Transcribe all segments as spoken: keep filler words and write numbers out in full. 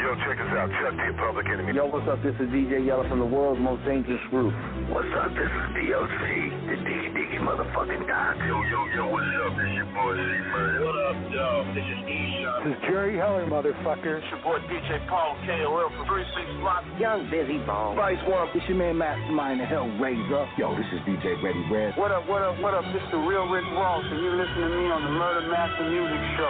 Yo, check us out. Chuck D, Public Enemy. Yo, what's up? This is D J Yella from the world's most dangerous group. What's up? This is D O C, the Diggy Diggy motherfucking guy. Yo, yo, yo, what's up? This your boy C-Man. What up, yo? This is E-Shot. This is Jerry Heller, motherfucker. It's your boy D J Paul K O L from three six Block. Young Busy Bone. Vice One. It's your man Mastermind, the Hellraiser. Yo, this is D J Ready Red. What up, what up, what up? This is the real Rick Ross, and you're listening to me on the Murder Master Music Show.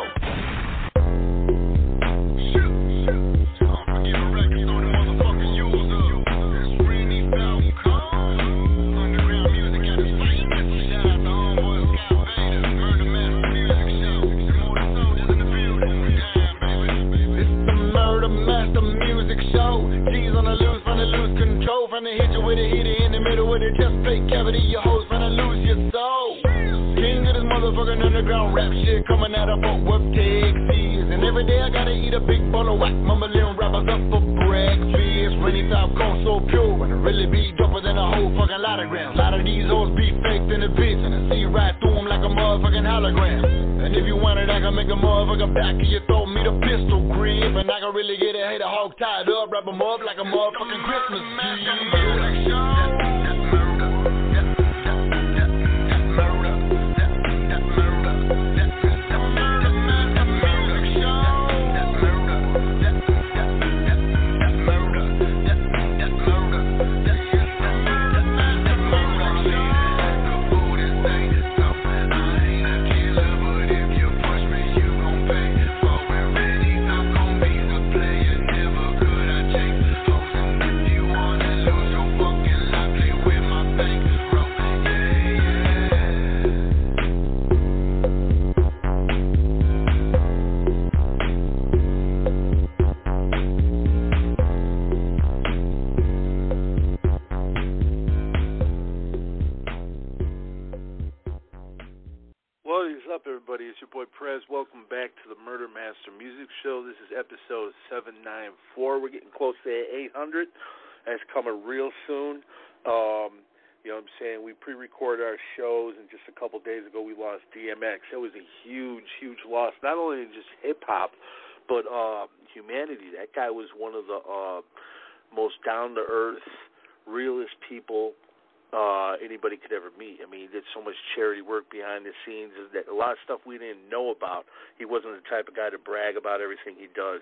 Finna hit you with a hitter in the middle with a chest plate cavity. Your hoes finna lose your soul. King of this motherfucking underground rap shit coming out of both web taxis. And every day I gotta eat a big bowl of whack, mumbling rappers up for breakfast. Rainy top cone so pure, and it really be doper than a whole fucking lot of grams. A lot of these hoes be faked in the bitch, and I see right through them like a motherfucking hologram. And if you want it, I can make a motherfucking back of your throat, meet a pistol grip. And I can really get a hater hog tied up, wrap them up like a motherfucking Christmas tree. It's your boy Prez. Welcome back to the Murder Master Music Show. This is episode seven ninety-four. We're getting close to eight hundred. That's coming real soon. Um, you know what I'm saying? We pre-record our shows, and just a couple days ago we lost D M X. It was a huge, huge loss, not only in just hip-hop, but uh, humanity. That guy was one of the uh, most down-to-earth, realest people Uh, anybody could ever meet. I mean, he did so much charity work behind the scenes, that a lot of stuff we didn't know about. He wasn't the type of guy to brag about everything he does.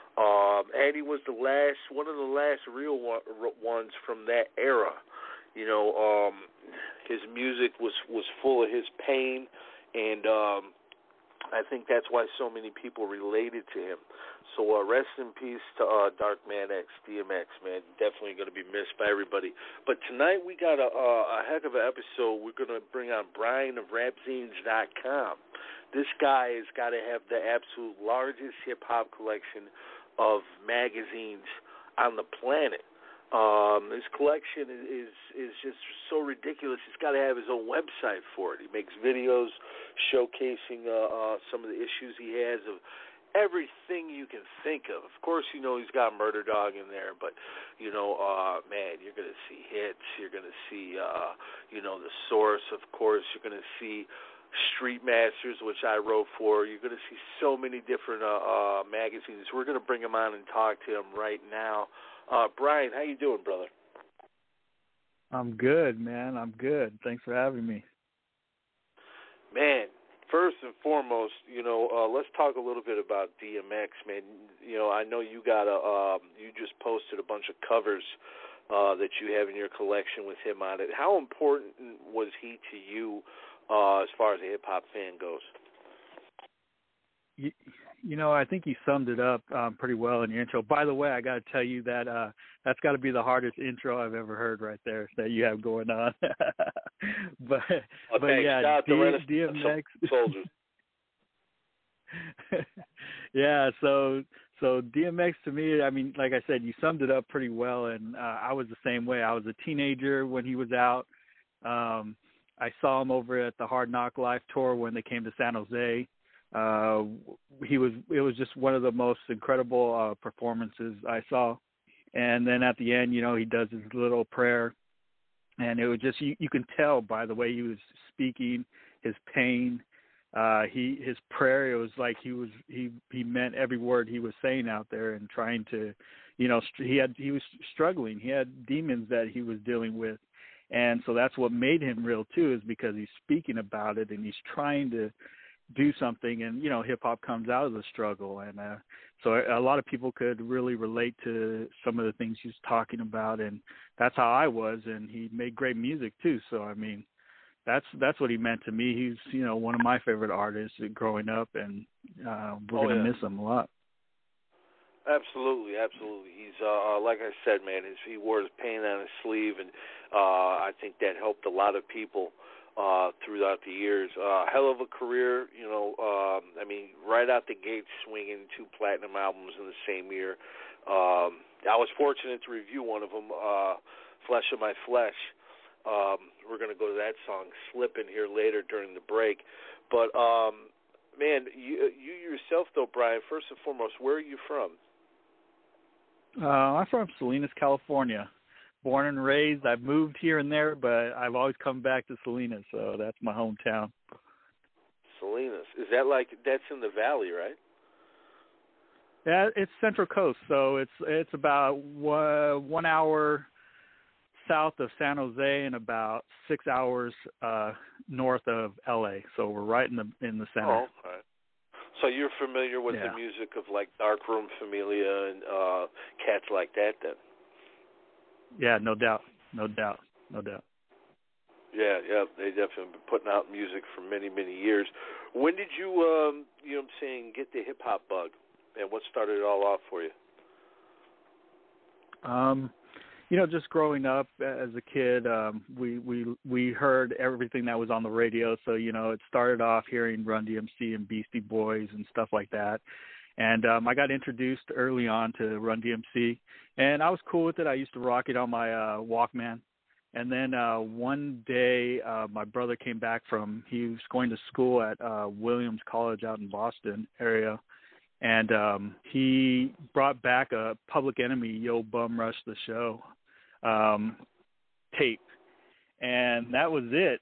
Um, and he was the last, one of the last real one, ones from that era. You know, um, his music was, was full of his pain, and um, I think that's why so many people related to him. So uh, rest in peace to uh, Dark Man X, D M X, man. Definitely going to be missed by everybody. But tonight we got a, a, a heck of an episode. We're going to bring on Brian of rap zines dot com. This guy has got to have the absolute largest hip-hop collection of magazines on the planet. Um, his collection is, is just so ridiculous. He's got to have his own website for it. He makes videos showcasing uh, uh, some of the issues he has of everything you can think of. Of course, you know, he's got Murder Dog in there, but, you know, uh, man, you're going to see hits. You're going to see, uh, you know, The Source, of course. You're going to see Street Masters, which I wrote for. You're going to see so many different uh, uh, magazines. We're going to bring him on and talk to him right now. Uh, Brian, how you doing, brother? I'm good, man. I'm good. Thanks for having me. Man, first and foremost, you know, uh, let's talk a little bit about D M X, man. You know, I know you got a, um, you just posted a bunch of covers uh, that you have in your collection with him on it. How important was he to you uh, as far as a hip-hop fan goes? You, you know, I think you summed it up um, pretty well in your intro. By the way, I got to tell you that uh, that's got to be the hardest intro I've ever heard right there that you have going on. but oh, but yeah, D M X soldiers. yeah, so so D M X to me, I mean, like I said, you summed it up pretty well, and uh, I was the same way. I was a teenager when he was out. Um, I saw him over at the Hard Knock Life tour when they came to San Jose. Uh, he was, it was just one of the most incredible uh, performances I saw. And then at the end, you know, he does his little prayer, and it was just, you, you can tell by the way he was speaking, his pain, uh, he his prayer, it was like he was he he meant every word he was saying out there and trying to, you know, he had he was struggling. He had demons that he was dealing with, and so that's what made him real too, is because he's speaking about it and he's trying to do something. And you know, hip hop comes out of the struggle, and uh, so a lot of people could really relate to some of the things he's talking about, and that's how I was. And he made great music too. So I mean, that's that's what he meant to me. He's, you know, one of my favorite artists growing up, and uh, we're oh, gonna yeah. miss him a lot. Absolutely, absolutely. He's uh, like I said, man. His, he wore his pain on his sleeve, and uh, I think that helped a lot of people uh, throughout the years. Uh, hell of a career, you know. Um, I mean, right out the gate, swinging two platinum albums in the same year. Um, I was fortunate to review one of them, uh, "Flesh of My Flesh." Um, we're going to go to that song, "Slippin'," here later during the break. But um, man, you, you yourself, though, Brian. First and foremost, where are you from? Uh, I'm from Salinas, California. Born and raised. I've moved here and there, but I've always come back to Salinas, so that's my hometown. Salinas. Is that like, that's in the valley, right? Yeah, it's Central Coast, so it's it's about one, one hour south of San Jose and about six hours uh, north of L A. So we're right in the in the center. Oh, okay. So you're familiar with yeah. the music of like Darkroom Familia and uh, cats like that, then? Yeah, no doubt, no doubt, no doubt. Yeah, yeah, they definitely been putting out music for many, many years. When did you, um, you know, what I'm saying, get the hip hop bug, and what started it all off for you? Um, you know, just growing up as a kid, um, we we we heard everything that was on the radio. So you know, it started off hearing Run D M C and Beastie Boys and stuff like that. And um, I got introduced early on to Run D M C, and I was cool with it. I used to rock it on my uh, Walkman. And then uh, one day, uh, my brother came back from, he was going to school at uh, Williams College out in Boston area, and um, he brought back a Public Enemy, Yo Bum Rush the Show um, tape, and that was it.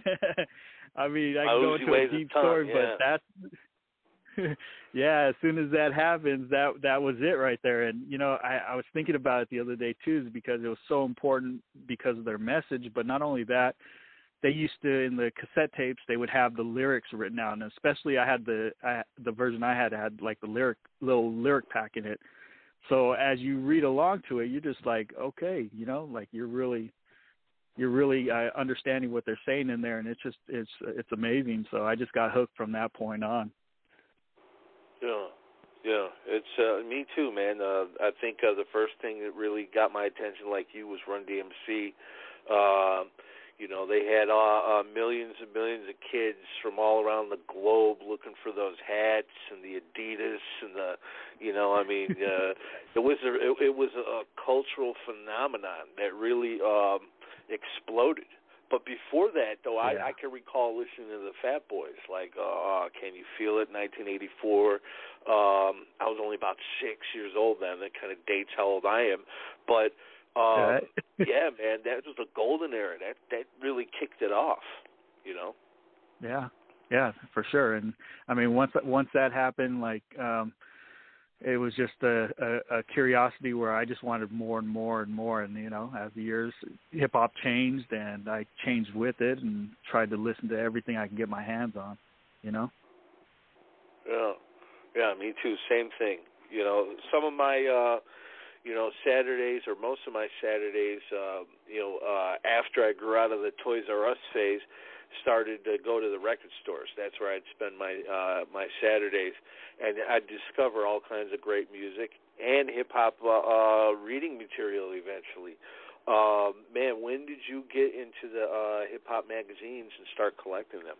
I mean, I can go into a deep story, yeah. but that's... yeah, as soon as that happens, that that was it right there. And, you know, I, I was thinking about it the other day, too, is because it was so important because of their message. But not only that, they used to, in the cassette tapes, they would have the lyrics written out. And especially I had the I, the version I had had, like, the lyric little lyric pack in it. So as you read along to it, you're just like, okay, you know, like you're really you're really uh, understanding what they're saying in there. And it's just it's it's amazing. So I just got hooked from that point on. Yeah, yeah, it's uh, me too, man. Uh, I think uh, the first thing that really got my attention, like you, was Run D M C. Uh, you know, they had uh, uh, millions and millions of kids from all around the globe looking for those hats and the Adidas and the, you know, I mean, uh, it was a it, it was a cultural phenomenon that really um, exploded. But before that, though, yeah. I, I can recall listening to the Fat Boys, like uh, Can You Feel It, nineteen eighty-four. Um, I was only about six years old then. That kind of dates how old I am. But, um, right. yeah, man, that was a golden era. That that really kicked it off, you know? Yeah, yeah, for sure. And, I mean, once once that happened, like, um, it was just a, a, a curiosity where I just wanted more and more and more. And, you know, as the years, hip-hop changed, and I changed with it and tried to listen to everything I can get my hands on, you know? Yeah, yeah, me too. Same thing. You know, some of my, uh, you know, Saturdays or most of my Saturdays, uh, you know, uh, after I grew out of the Toys R Us phase, started to go to the record stores. That's where I'd spend my uh, my Saturdays, and I'd discover all kinds of great music and hip-hop uh, uh, reading material eventually. Um, man, when did you get into the uh, hip-hop magazines and start collecting them?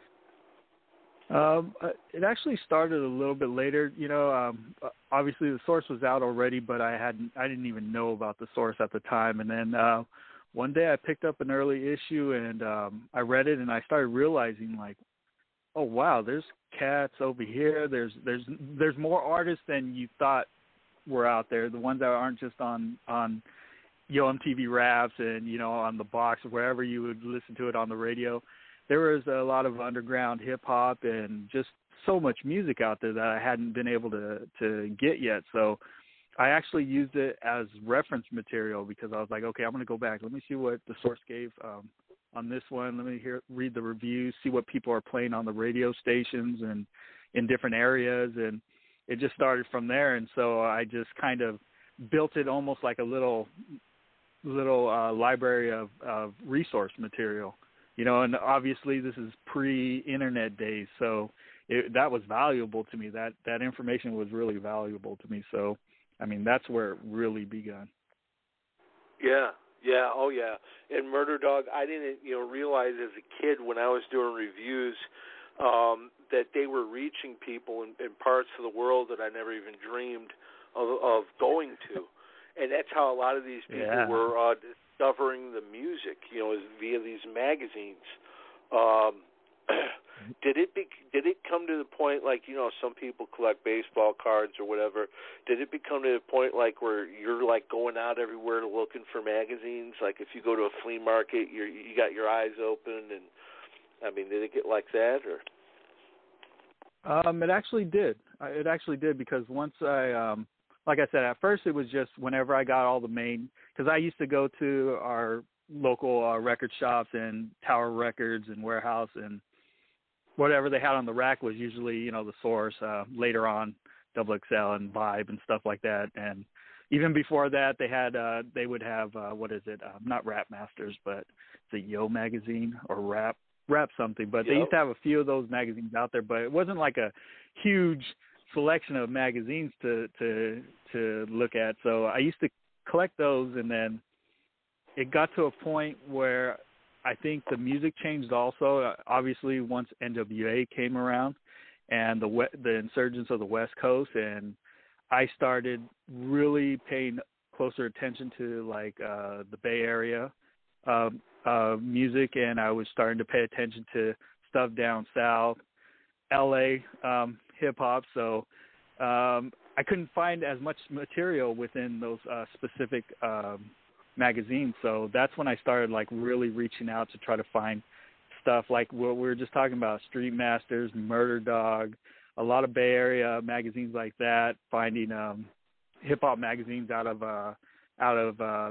Um, it actually started a little bit later. You know, um, obviously the source was out already, but I hadn't, I didn't even know about the source at the time. And then uh, one day I picked up an early issue and um, I read it, and I started realizing, like, oh wow, there's cats over here. There's there's there's more artists than you thought were out there. The ones that aren't just on on Yo M T V Raps and, you know, on the box or wherever you would listen to it on the radio. there was a lot of underground hip hop and just so much music out there that I hadn't been able to to get yet. So I actually used it as reference material because I was like, okay, I'm going to go back. Let me see what the source gave um, on this one. Let me hear, read the reviews, see what people are playing on the radio stations and in different areas. And it just started from there. And so I just kind of built it almost like a little, little uh, library of, of resource material, you know, and obviously this is pre-internet days. So it, that was valuable to me. That, that information was really valuable to me. So, I mean, that's where it really begun. Yeah, yeah, oh yeah. And Murder Dog, I didn't, you know, realize as a kid when I was doing reviews um, that they were reaching people in, in parts of the world that I never even dreamed of, of going to. And that's how a lot of these people yeah. were uh, discovering the music, you know, is via these magazines. Um, did it be, did it come to the point, like, you know, some people collect baseball cards or whatever, did it become to the point, like, where you're, like, going out everywhere looking for magazines? Like, if you go to a flea market, you're, you got your eyes open, and, I mean, did it get like that, or? Um, it actually did. It actually did because once I, um, like I said, at first it was just whenever I got all the main, because I used to go to our local uh, record shops and Tower Records and Warehouse, and whatever they had on the rack was usually, you know, the Source, uh, later on Double X L and Vibe and stuff like that. And even before that, they had, uh, they would have, uh, what is it? Uh, not Rap Masters, but the Yo magazine or Rap, Rap something. But yep. They used to have a few of those magazines out there, but it wasn't like a huge selection of magazines to, to, to look at. So I used to collect those, and then it got to a point where I think the music changed also. Obviously, once N W A came around and the the insurgence of the West Coast, and I started really paying closer attention to like uh, the Bay Area uh, uh, music, and I was starting to pay attention to stuff down south, L A um, hip hop. So um, I couldn't find as much material within those uh, specific um, magazines. So that's when I started like really reaching out to try to find stuff like what we were just talking about, Street Masters, Murder Dog, a lot of Bay Area magazines like that, finding um, hip hop magazines out of uh, out of uh,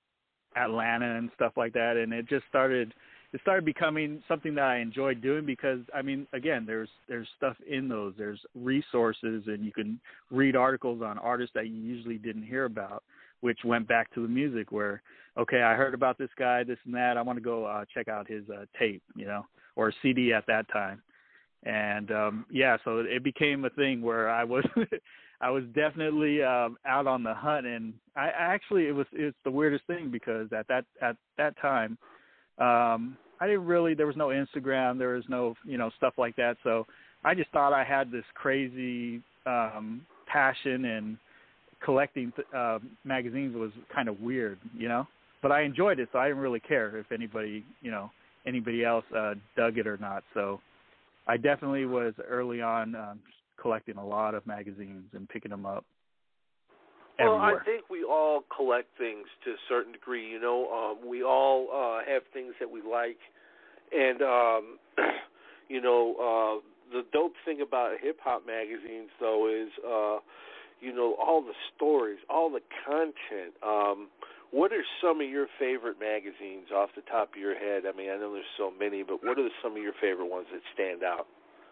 Atlanta and stuff like that. And it just started it started becoming something that I enjoyed doing because, I mean, again, there's there's stuff in those. There's resources, and you can read articles on artists that you usually didn't hear about, which went back to the music where, okay, I heard about this guy, this and that. I want to go uh, check out his uh, tape, you know, or C D at that time. And, um, yeah, so it became a thing where I was I was definitely um, out on the hunt. And I, I actually, it was it's the weirdest thing because at that at that time, um, I didn't really, there was no Instagram, there was no, you know, stuff like that. So I just thought I had this crazy um, passion, and collecting uh, magazines was kind of weird, you know, but I enjoyed it. So I didn't really care if anybody, you know, anybody else uh, dug it or not. So I definitely was early on um, collecting a lot of magazines and picking them up. Well, everywhere. I think we all collect things to a certain degree. You know, um, we all uh, have things that we like, and um, you know, uh, the dope thing about hip hop magazines, though, is uh, you know, all the stories, all the content. Um, what are some of your favorite magazines off the top of your head? I mean, I know there's so many, but what are some of your favorite ones that stand out?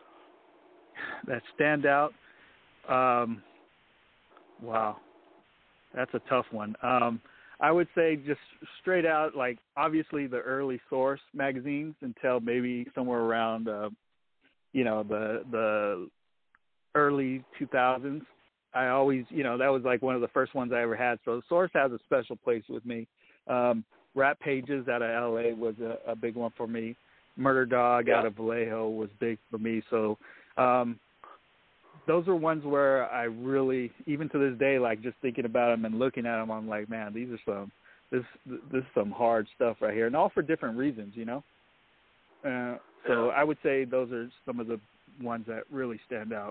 That stand out? Um, wow. That's a tough one. Um, I would say just straight out, like, obviously the early Source magazines until maybe somewhere around, uh, you know, the the early two thousands. I always, you know, that was like one of the first ones I ever had. So Source has a special place with me. Um, Rap Pages out of L A was a, a big one for me. Murder Dog yeah. out of Vallejo was big for me. So um, those are ones where I really, even to this day, like just thinking about them and looking at them, I'm like, man, these are some, this this is some hard stuff right here, and all for different reasons, you know. Uh, so yeah. I would say those are some of the ones that really stand out.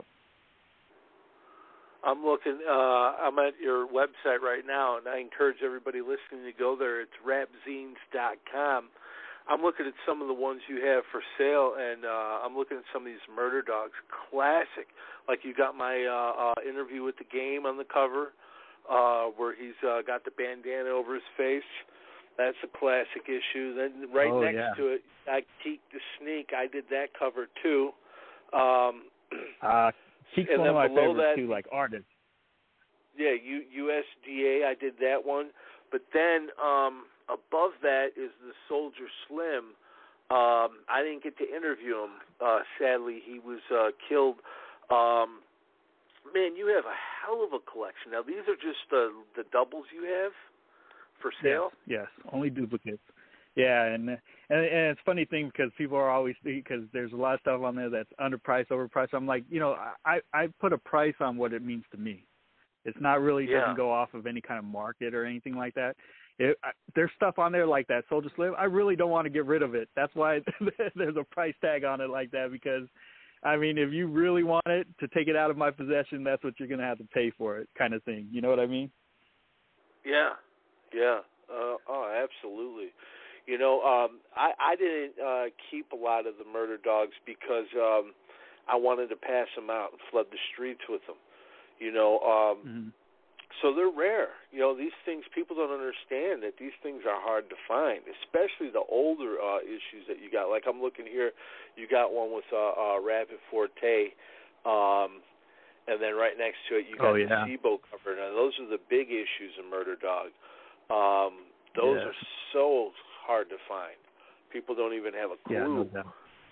I'm looking. Uh, I'm at your website right now, and I encourage everybody listening to go there. It's rap zines dot com. I'm looking at some of the ones you have for sale, and uh, I'm looking at some of these Murder Dogs classic. Like you got my uh, uh, interview with the Game on the cover, uh, where he's uh, got the bandana over his face. That's a classic issue. Then right oh, next yeah. to it, I Keek the Sneak. I did that cover too. Um, uh, Keek's and one of my below favorites that, too, like artists. Yeah, U, U S D A. I did that one. But then um, above that is the Soldier Slim. Um, I didn't get to interview him. Uh, sadly, he was uh, killed. Um, man, you have a hell of a collection. Now, these are just the the doubles you have for sale? Yes, yes, only duplicates. Yeah, and, and and it's a funny thing because people are always, because there's a lot of stuff on there that's underpriced, overpriced. I'm like, you know, I, I put a price on what it means to me. It's not really, yeah. doesn't go off of any kind of market or anything like that. It, I, there's stuff on there like that, Soldier Slim. I really don't want to get rid of it. That's why there's a price tag on it like that, because, I mean, if you really want it to take it out of my possession, that's what you're going to have to pay for it, kind of thing. You know what I mean? Yeah, yeah. Uh, oh, absolutely. You know, um, I, I didn't uh, keep a lot of the Murder Dogs because um, I wanted to pass them out and flood the streets with them. You know, um, mm-hmm. So they're rare. You know, these things, people don't understand that these things are hard to find, especially the older uh, issues that you got. Like I'm looking here, you got one with uh, uh, Rapid Forte, um, and then right next to it you got oh, yeah. the SIBO cover. Now, those are the big issues of Murder Dog. Um, those yeah. are so hard to find. People don't even have a clue. Yeah, no doubt.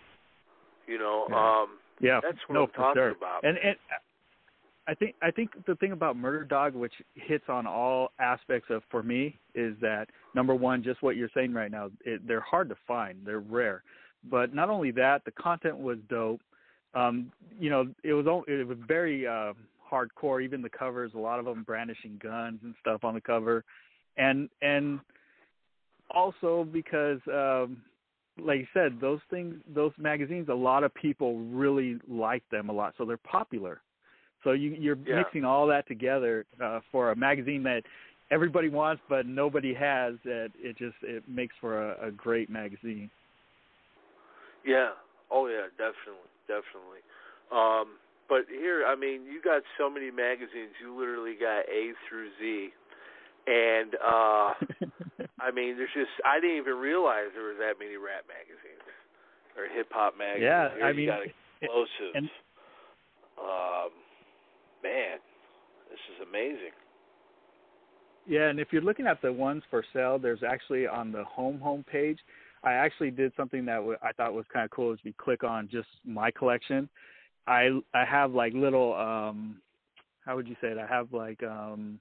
You know, yeah. um, yeah, that's what no, I'm talking sure. about. And, and I think I think the thing about Murder Dog, which hits on all aspects of, for me, is that, number one, just what you're saying right now, it, they're hard to find. They're rare. But not only that, the content was dope. Um, you know, it was it was very uh, hardcore. Even the covers, a lot of them brandishing guns and stuff on the cover. And and also because, um, like you said, those things, those magazines, a lot of people really like them a lot, so they're popular. So you, you're yeah. mixing all that together uh, for a magazine that everybody wants but nobody has. That it just it makes for a, a great magazine. Yeah. Oh yeah, definitely, definitely. Um, but here, I mean, you got so many magazines. You literally got A through Z. And, uh, I mean, there's just, I didn't even realize there was that many rap magazines or hip-hop magazines. Yeah, Here I you mean, got explosives. And, um, man, this is amazing. Yeah, and if you're looking at the ones for sale, there's actually on the home home page, I actually did something that w- I thought was kind of cool. Is we click on just my collection. I I have like little, um, how would you say it? I have like, um,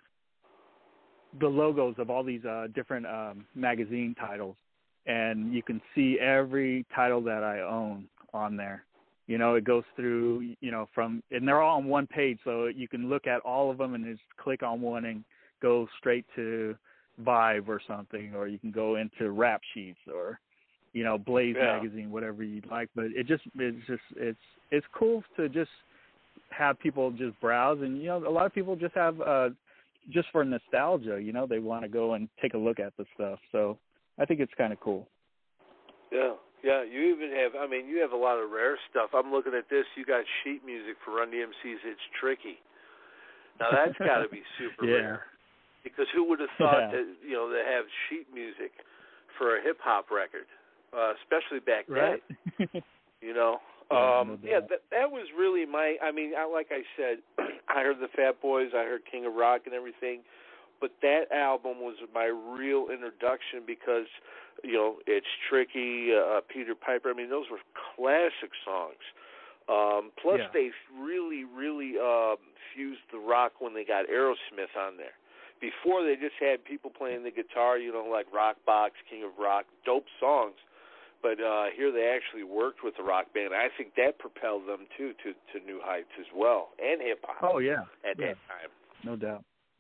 the logos of all these uh, different um, magazine titles, and you can see every title that I own on there. You know, it goes through, you know, from, and they're all on one page, so you can look at all of them and just click on one and go straight to Vibe or something, or you can go into Rap Sheets or, you know, Blaze yeah. magazine, whatever you'd like. But it just, it's just, it's, it's cool to just have people just browse, and you know, a lot of people just have. Uh, just for nostalgia, you know, they want to go and take a look at the stuff. So I think it's kind of cool. Yeah, yeah. You even have, I mean, you have a lot of rare stuff. I'm looking at this. You got sheet music for Run D M C's It's Tricky. Now that's got to be super yeah. rare. Because who would have thought yeah. that, you know, to have sheet music for a hip-hop record, uh, especially back right. then, you know? Yeah, um, no yeah that, that was really my, I mean, I, like I said, I heard the Fat Boys, I heard King of Rock and everything, but that album was my real introduction because, you know, It's Tricky, uh, Peter Piper, I mean, those were classic songs. Um, plus, yeah. they really, really uh, fused the rock when they got Aerosmith on there. Before, they just had people playing the guitar, you know, like Rock Box, King of Rock, dope songs. But uh, here they actually worked with the rock band. I think that propelled them, too, to, to new heights as well, and hip-hop. Oh, yeah. At yeah. that time. No doubt.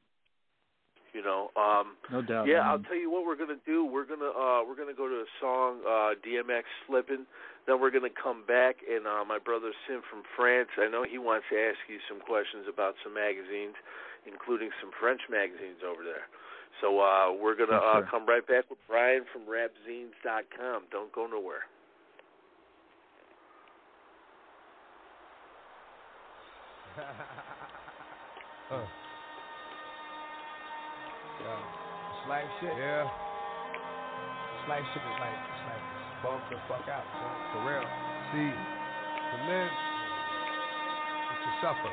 You know, um, no doubt. Yeah, man. I'll tell you what we're gonna do. We're gonna uh, we're gonna go to a song, uh, D M X Slippin'. Then we're gonna come back, and uh, my brother Sim from France. I know he wants to ask you some questions about some magazines, including some French magazines over there. So uh, we're going to uh, come right back with Brian from rap zines dot com. Don't go nowhere. uh. Yeah. Slang shit. Yeah. Slang shit is like, it's like bump the fuck out. So, for real. See, to live is to suffer.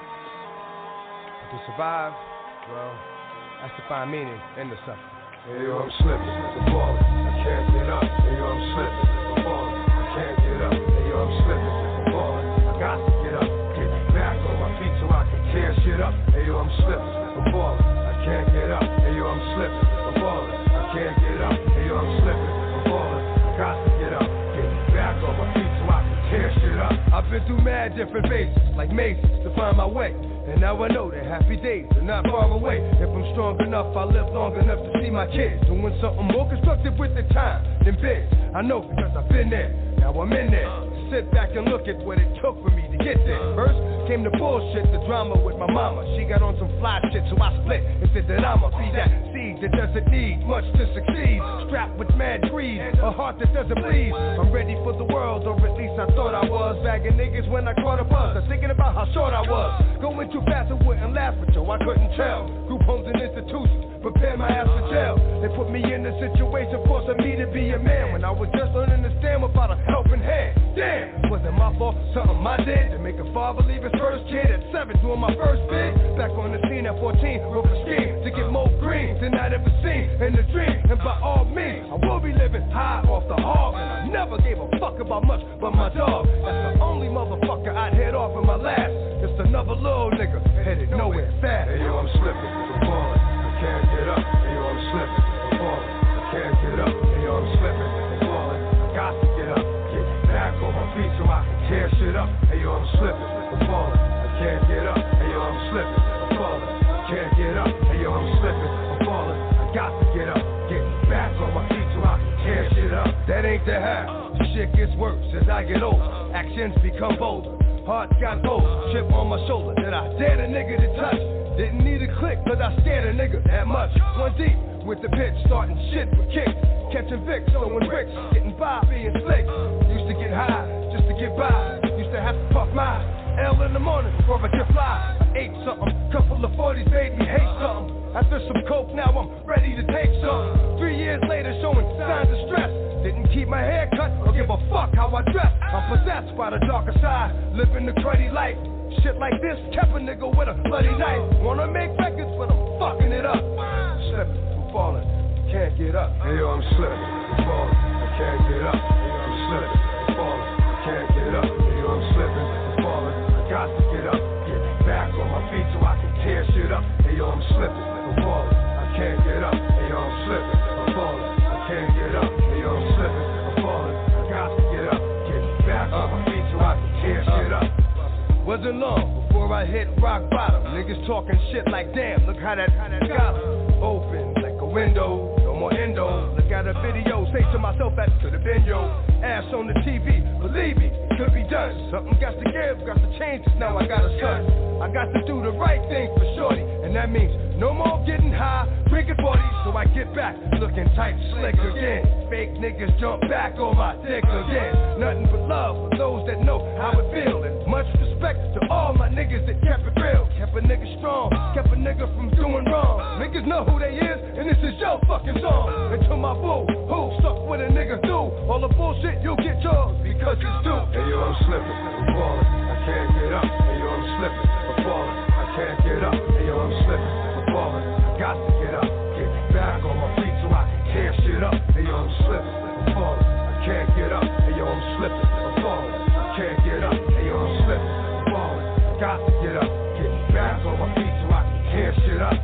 But to survive, well, that's to find meaning in the suffering. Hey, yo, I'm slipping, I'm falling, I can't get up. Hey, yo, I'm slipping, I'm falling, I can't get up. Hey, yo, I'm slipping, I'm falling, I got to get up. Get back on my feet so I can tear shit up. Hey, yo, I'm slipping, I'm falling, I can't get up. Hey, yo, I'm slipping, I'm falling, I can't get up. Hey, yo, I'm slipping, I'm falling, I got to get up. Get back on my feet so I can tear shit up. I've been through mad different phases, like mazes, to find my way. And now I know that happy days are not far away. If I'm strong enough, I'll live long enough to see my kids doing something more constructive with the time than biz. I know because I've been there, now I'm in there. Sit back and look at what it took for me to get there. First came the bullshit, the drama with my mama. She got on some fly shit, so I split and said that I'ma be that seed that doesn't need much to succeed. Strapped with mad greed, a heart that doesn't bleed. I'm ready for the world, or at least I thought I was. Bagging niggas when I caught a buzz. I'm thinking about how short I was. Going too fast, I wouldn't last, but yo, I couldn't tell. Group homes and institutions, prepare my ass for jail. They put me in a situation, forcing me to be a man. When I was just learning to stand without a helping hand. Damn, wasn't my fault, something I did to make a father leave his first kid at seven, doing my first bid. Back on the scene at fourteen, wrote a scheme to get more green than I'd ever seen in the dream. And by all means, I will be living high off the hog. And I never gave a fuck about much but my dog. That's the only motherfucker I'd head off in my last. Just another little nigga headed nowhere fast. Hey yo, I'm slipping, I'm falling, I can't get up. Hey yo, I'm slipping, I'm falling, I can't get up. Hey yo, I'm slipping, I'm falling, I got to get up. Get back on my feet so I can tear shit up. Hey yo, I'm slipping, I'm falling, I can't get up. Hey yo, I'm slipping, I'm falling, I can't get up. Hey yo, I'm slipping, I'm falling, I got to get up. Get back on my feet so I can tear shit up. That ain't the half. Shit gets worse as I get older. Actions become bolder. Heart got cold. Chip on my shoulder that I dared a nigga to touch. Didn't need a click, cause I scared a nigga that much. One deep with the pitch, starting shit with kicks. Catching Vicks, throwing bricks, getting by, being slick. Used to get high, just to get by. Used to have to puff my L in the morning before I could fly. I ate something, couple of forties made me hate something. After some coke, now I'm ready to take something. Three years later, showing signs of stress. Didn't keep my hair cut or give a fuck how I dress. I'm possessed by the darker side, living the cruddy life. Shit like this kept a nigga with a bloody knife. Wanna make records, but I'm fucking it up. Slipping, I'm falling, can't get up. Hey yo, I'm slipping, I'm falling, I can't get up. Hey yo, I'm slipping, I'm falling, I can't get up. Hey yo, I'm slipping, I'm falling, I got to get up. Get back on my feet so I can tear shit up. Hey yo, I'm slipping, I'm falling, I can't get up. Hey yo, I'm slipping, I'm falling, I can't get up. Hey yo, I'm slipping, I'm falling, I got to get up. Get back on my feet so I can tear shit up. Wasn't long before I hit rock bottom. Niggas talking shit like, damn, look how that, how that got open like a window, no more endo. Look at a video, say to myself, that could have been yo. Ass on the T V, believe me, could be done. Something got to give, got to change, now I got a son. I got to do the right thing for shorty, and that means no more getting high, drinking forties, so I get back, looking tight, slick again. Fake niggas jump back on my dick again. Nothing but love for those that know how it feel, and much respect to all my niggas that kept it real. Kept a nigga strong, kept a nigga from doing wrong. Niggas know who they is, and this is your fucking song. And to my boo, who stuck with a nigga do all the bullshit, you'll get yours, because it's due. Hey yo, I'm slipping, I'm falling, I can't get up. Hey yo, I'm slipping, I'm falling, I can't get up. Hey yo, I'm slipping, I'm falling, I got to get up. Get back on my feet so I can tear shit up. Hey yo, I'm slipping, I'm falling, I can't get up. Hey yo, I'm slipping, I'm falling, I can't get up. Hey yo, I'm slipping, I'm falling, I got to get up. Get back on my feet so I can tear shit up.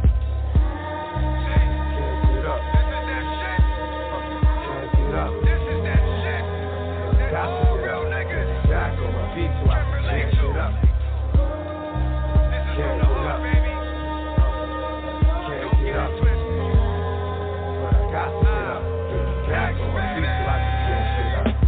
Can't get up. Can't get up. Got to get up. Back on my feet so I can tear shit up. Can't get up. Can't get up. But I got to get up. Get back on my feet so I can tear shit up.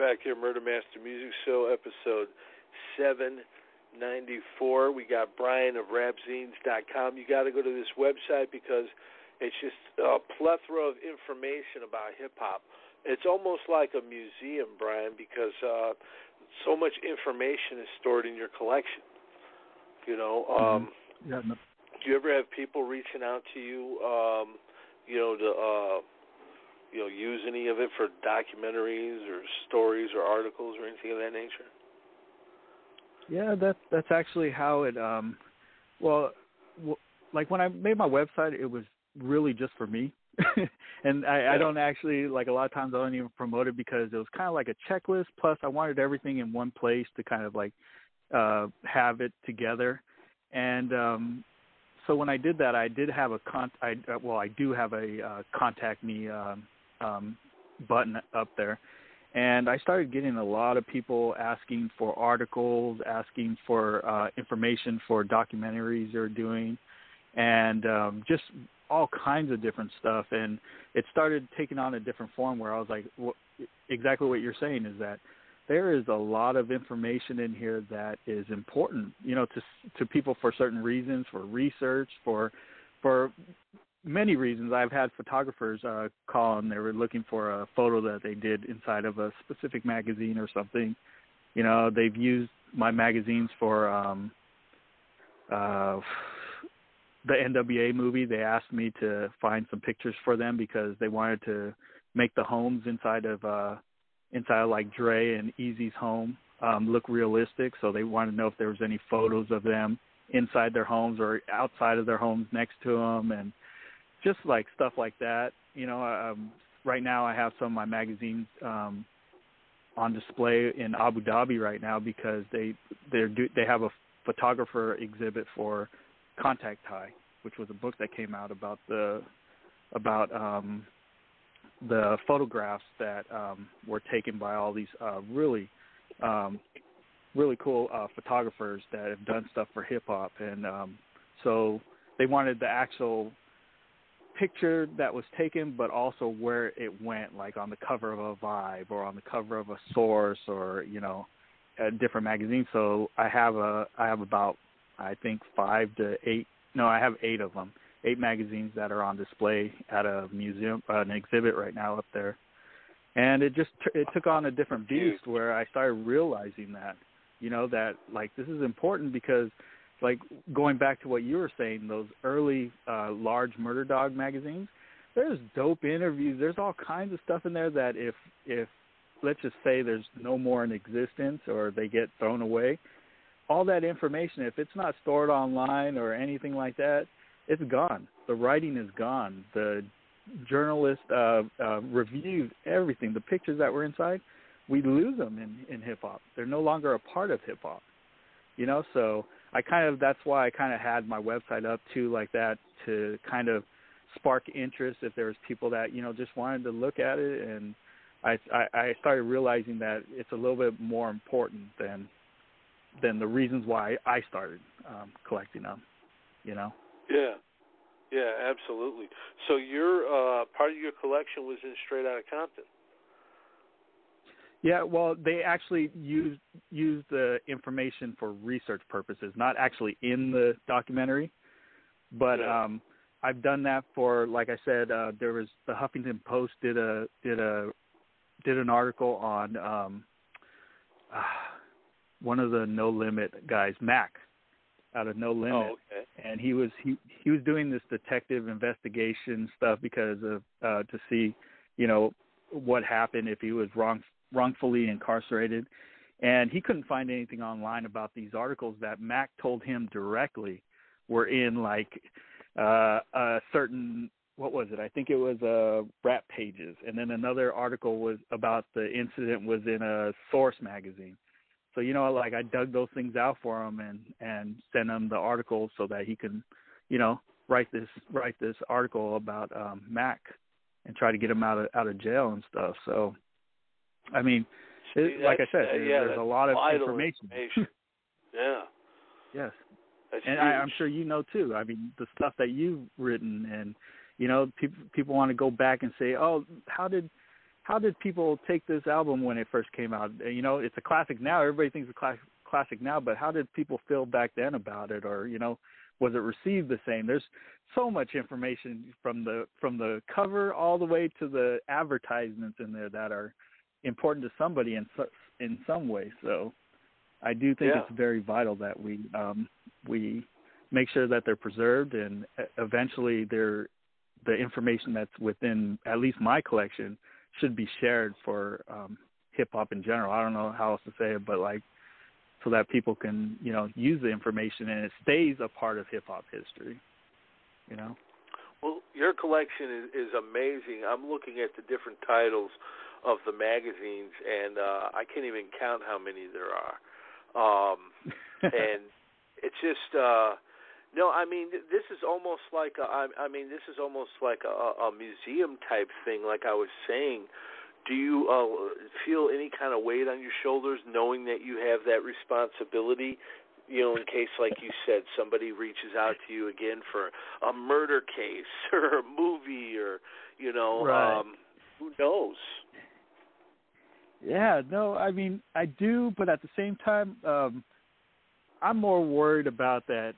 back here, Murder Master Music Show, episode seven ninety-four. We got Brian of rap zines dot com. You got to go to this website because it's just a plethora of information about hip-hop. It's almost like a museum, Brian, because uh, so much information is stored in your collection. You know, um, mm-hmm. yeah, no. Do you ever have people reaching out to you, um, you know, to uh, you know, use any of it for documentaries or stories or articles or anything of that nature? Yeah, that's that's actually how it. Um, well, w- like when I made my website, it was really just for me, and I, yeah. I don't actually like a lot of times I don't even promote it because it was kind of like a checklist. Plus, I wanted everything in one place to kind of like uh, have it together, and um, so when I did that, I did have a con. I, uh, well, I do have a uh, contact me um, um, button up there. And I started getting a lot of people asking for articles, asking for uh, information for documentaries they're doing, and um, just all kinds of different stuff. And it started taking on a different form where I was like, well, exactly what you're saying is that there is a lot of information in here that is important, you know, to to people for certain reasons, for research, for for many reasons. I've had photographers uh, call and they were looking for a photo that they did inside of a specific magazine or something. You know, they've used my magazines for um, uh, the N W A movie. They asked me to find some pictures for them because they wanted to make the homes inside of uh, inside of like Dre and Eazy's home um, look realistic. So they wanted to know if there was any photos of them inside their homes or outside of their homes next to them, and just like stuff like that. You know, um, right now I have some of my magazines um, on display in Abu Dhabi right now because they they do they have a photographer exhibit for Contact High, which was a book that came out about the about um, the photographs that um, were taken by all these uh, really um, really cool uh, photographers that have done stuff for hip hop, and um, so they wanted the actual picture that was taken, but also where it went, like on the cover of a Vibe or on the cover of a Source or, you know, a different magazine. So I have a, I have about, I think five to eight, no, I have eight of them, eight magazines that are on display at a museum, uh, an exhibit right now up there. And it just, it took on a different beast where I started realizing that, you know, that like this is important because like going back to what you were saying, those early uh, large Murder Dog magazines, there's dope interviews. There's all kinds of stuff in there that if, if let's just say there's no more in existence or they get thrown away, all that information, if it's not stored online or anything like that, it's gone. The writing is gone. The journalist uh, uh, reviews, everything, the pictures that were inside, we lose them in, in hip-hop. They're no longer a part of hip-hop, you know, so I kind of, that's why I kind of had my website up too like that to kind of spark interest if there was people that, you know, just wanted to look at it. And I, I, I started realizing that it's a little bit more important than, than the reasons why I started um, collecting them, you know? Yeah. Yeah, absolutely. So your, uh, part of your collection was in Straight Outta Compton. Yeah, well, they actually used used the information for research purposes, not actually in the documentary. But yeah. um, I've done that for, like I said, uh, there was the Huffington Post did a did a did an article on um, uh, one of the No Limit guys, Mac, out of No Limit, oh, okay. and he was he he was doing this detective investigation stuff because of uh, to see, you know, what happened if he was wrong. wrongfully incarcerated, and he couldn't find anything online about these articles that Mac told him directly were in like uh, a certain, what was it? I think it was uh, Rap Pages, and then another article was about the incident was in a Source magazine. So, you know, like I dug those things out for him and, and sent him the articles so that he can, you know, write this write this article about um, Mac and try to get him out of out of jail and stuff. So, I mean, it, See, like I said, uh, there's, yeah, there's a lot of information. information. yeah. Yes. That's and I, I'm sure you know, too. I mean, the stuff that you've written and, you know, people people want to go back and say, oh, how did how did people take this album when it first came out? You know, it's a classic now. Everybody thinks it's a classic classic now, but how did people feel back then about it? Or, you know, was it received the same? There's so much information from the from the cover all the way to the advertisements in there that are important to somebody in in some way. So I do think yeah. it's very vital that we um, we make sure that they're preserved, and eventually they're the information that's within at least my collection should be shared for um, hip hop in general. I don't know how else to say it, but like, so that people can, you know, use the information and it stays a part of hip hop history, you know? Well, your collection is, is amazing. I'm looking at the different titles of the magazines, and uh, I can't even count how many there are. Um, and it's just, uh, no, I mean, this is almost like, a, I, I mean, this is almost like a, a museum type thing, like I was saying. Do you uh, feel any kind of weight on your shoulders knowing that you have that responsibility, you know, in case, like you said, somebody reaches out to you again for a murder case or a movie or, you know, right. um, who knows? Yeah, no, I mean, I do, but at the same time, um, I'm more worried about that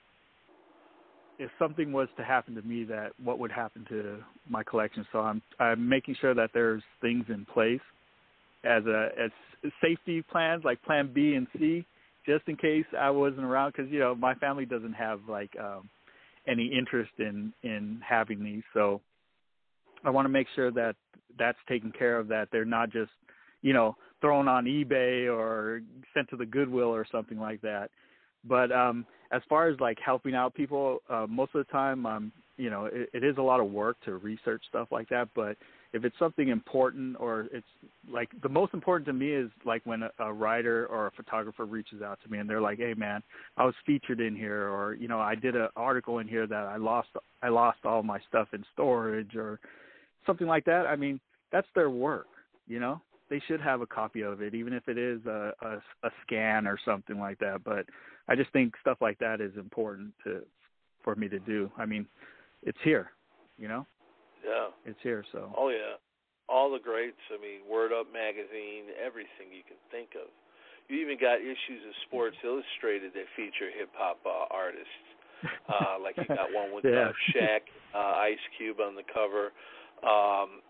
if something was to happen to me, that what would happen to my collection. So I'm I'm making sure that there's things in place as a as safety plans, like Plan B and C, just in case I wasn't around. Because you know my family doesn't have like um, any interest in in having these, so I want to make sure that that's taken care of. That they're not just you know thrown on eBay or sent to the Goodwill or something like that. But um, as far as like helping out people, uh, most of the time, um, you know, it, it is a lot of work to research stuff like that. But if it's something important, or it's like the most important to me is like when a, a writer or a photographer reaches out to me and they're like, "Hey, man, I was featured in here," or you know, I did an article in here that I lost, I lost all my stuff in storage, or something like that. I mean, that's their work, you know. They should have a copy of it, even if it is a, a, a scan or something like that. But I just think stuff like that is important to for me to do. I mean, it's here, you know? Yeah. It's here, so. Oh, yeah. All the greats. I mean, Word Up Magazine, everything you can think of. You even got issues of Sports Illustrated that feature hip-hop uh, artists. Uh, like you got one with yeah. uh, Shaq, uh, Ice Cube on the cover. Um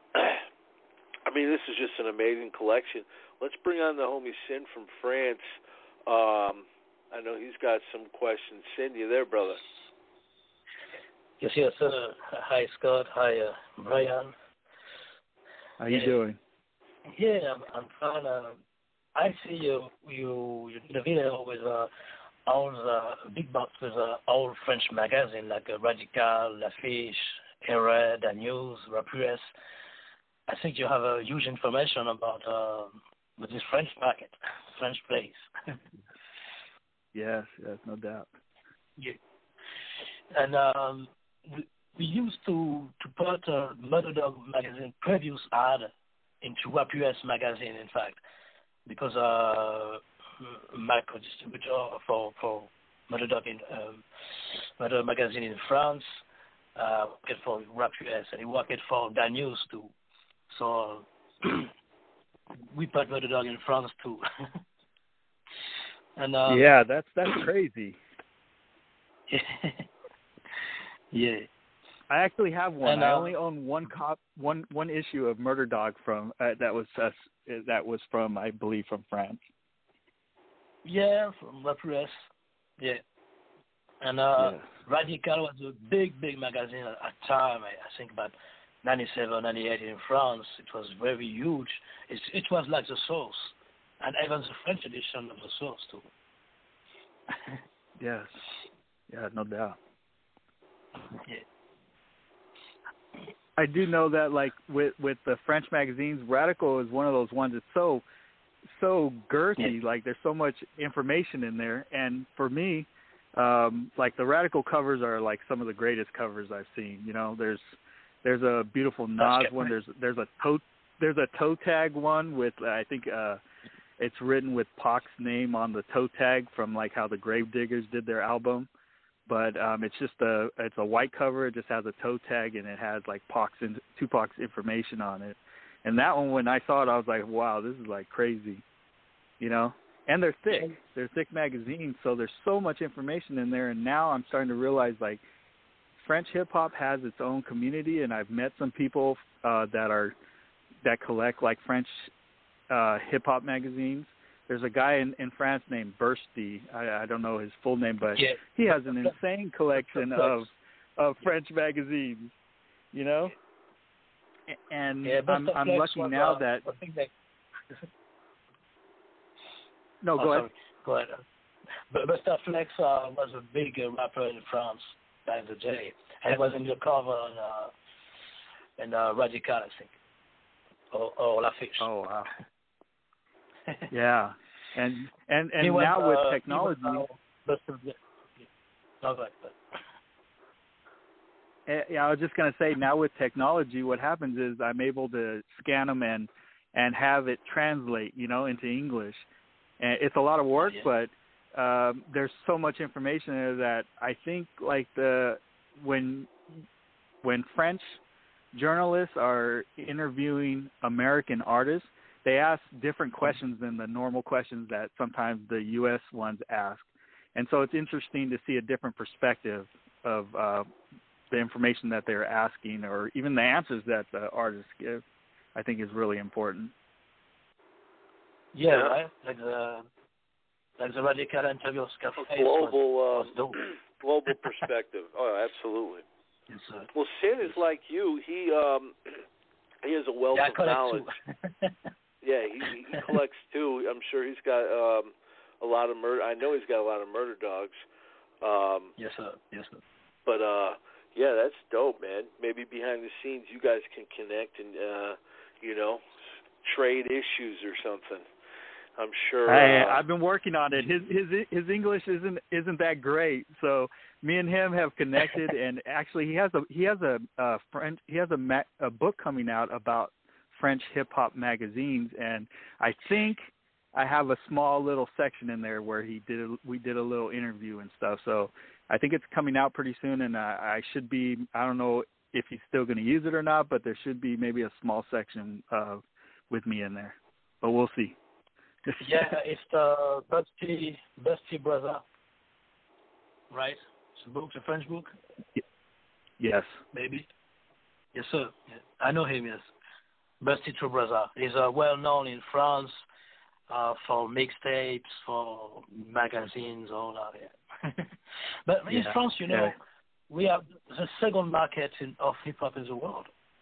I mean, this is just an amazing collection. Let's bring on the homie Sin from France. Um, I know he's got some questions. Sin, you there, brother? Yes, yes, sir. Hi, Scott. Hi, uh, Brian. How you yeah. doing? Yeah, I'm, I'm fine. Uh, I see you, you, you did a video with uh, all the big box with uh, all French magazines like uh, Radical, L'Affiche, Era, The News, Rapures. I think you have a uh, huge information about uh, this French market, French place. yes, yes, no doubt. Yeah. And um, we, we used to, to put uh, Murder Dog magazine previous ad into Rapures magazine, in fact, because uh, my co-distributor for, for Murder Dog in um, Murder magazine in France uh, worked for Rapures, and he worked for The News too. So we put Murder Dog in France too. and um, yeah, that's that's crazy. yeah. I actually have one. And, I um, only own one cop, one one issue of Murder Dog from uh, that was uh, that was from I believe from France. Yeah, from Rapures. Yeah. And uh, yeah. Radical was a big, big magazine at the time. I, I think about ninety-seven, ninety-eight in France. It was very huge. It, it was like the Source, and even the French edition of the Source too. yes. Yeah, no doubt. Yeah. I do know that, like with with the French magazines, Radical is one of those ones that's so so girthy. Yeah. Like there's so much information in there, and for me, um, like the Radical covers are like some of the greatest covers I've seen. You know, there's there's a beautiful Nas one. There's there's a toe there's a toe tag one with uh, I think uh, it's written with Pac's name on the toe tag from like how the Gravediggers did their album. But um, it's just a it's a white cover. It just has a toe tag and it has like Pac's in, Tupac's information on it. And that one, when I saw it, I was like, wow, this is like crazy, you know. And they're thick. They're thick magazines, so there's so much information in there. And now I'm starting to realize, like, French hip-hop has its own community, and I've met some people uh, that are that collect, like, French uh, hip-hop magazines. There's a guy in, in France named Bursty. I, I don't know his full name, but yeah. he has an insane collection of of French magazines, you know. And yeah, I'm, I'm lucky was, now uh, that. I think that no, go oh, ahead. Go ahead. But Busta Flex uh, was a big uh, rapper in France back in the day, and it was in the cover on uh, in uh, Radical, I think, or, or La Fiche. Oh wow. Yeah, and and and was, now with uh, technology. Was, uh, no, go ahead. Yeah, I was just going to say, now with technology, what happens is I'm able to scan them and and have it translate, you know, into English. And it's a lot of work, yeah. but um, there's so much information there that I think, like the when when French journalists are interviewing American artists, they ask different questions than the normal questions that sometimes the U S ones ask. And so it's interesting to see a different perspective of uh, the information that they're asking, or even the answers that the artists give. I think is really important. Yeah, right. Like the like the Radical interview of Scarface. Global, uh, global perspective. Oh, absolutely. Yes, sir. Well, Sid is like you. He um, he has a wealth yeah, of knowledge. yeah, he, he collects too. I'm sure he's got um, a lot of murder. I know he's got a lot of murder dogs. Um, yes, sir. Yes, sir. But uh, yeah, that's dope, man. Maybe behind the scenes, you guys can connect and uh, you know, trade issues or something. I'm sure. I, uh, I've been working on it. His his his English isn't isn't that great, so me and him have connected. And actually, he has a he has a, a French he has a, ma- a book coming out about French hip hop magazines, and I think I have a small little section in there where he did a, we did a little interview and stuff. So I think it's coming out pretty soon, and I, I should be I don't know if he's still going to use it or not, but there should be maybe a small section uh, with me in there. But we'll see. Yeah, it's the Busty Busty Brother, right? It's a book, a French book. Yes. Maybe. Yes, sir. Yeah. I know him. Yes. Busty Brother. He's uh, well known in France uh, for mixtapes, for magazines, all that. Yeah. But in yeah. France, you know, yeah. we have the second market in, of hip hop in the world.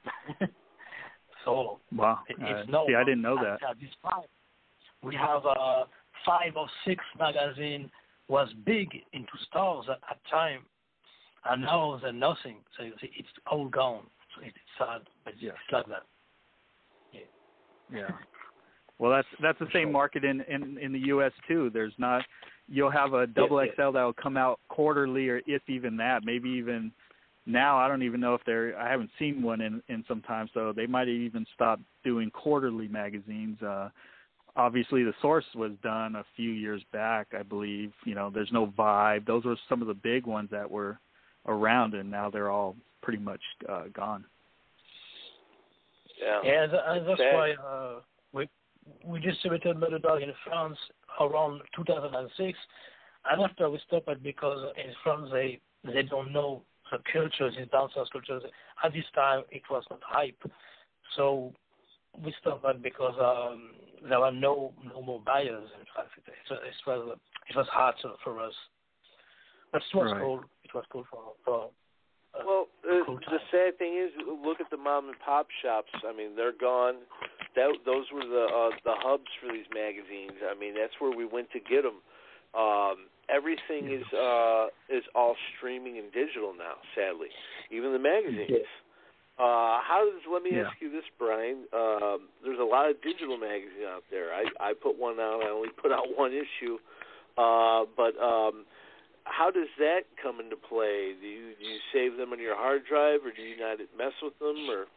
So wow. it, uh, it's no. See, I didn't know that. At this time. We have uh, five or six magazine was big into stores at that time, and now there's nothing. So it's all gone. So it's sad, but yeah. it's like that. Yeah. Yeah. Well, that's that's the same market in, in, in the U S too. There's not. You'll have a double yeah, X L that will come out quarterly, or if even that, maybe even now. I don't even know if they're. I haven't seen one in, in some time, so they might have even stopped doing quarterly magazines. Uh, Obviously, The Source was done a few years back, I believe. You know, there's no Vibe. Those were some of the big ones that were around, and now they're all pretty much uh, gone. Yeah, yeah and, and that's Bad. why uh, we we distributed Murder Dog in France around two thousand six, and after we stopped it because in France they they don't know the cultures, the dancers cultures. At this time, it was not hype, so we stopped it because um, there were no no more buyers. In fact, it, it was it was hard to, for us. But it was right. cool. It was cool for for. Uh, well, uh, cool the sad thing is, look at the mom and pop shops. I mean, they're gone. That those were the uh, the hubs for these magazines. I mean, that's where we went to get them. Um, everything is uh, is all streaming and digital now. Sadly, even the magazines. Yeah. Uh, how does, let me yeah. ask you this, Brian. Um, there's a lot of digital magazines out there. I, I put one out. I only put out one issue. Uh, but um, how does that come into play? Do you, do you save them on your hard drive, or do you not mess with them? Or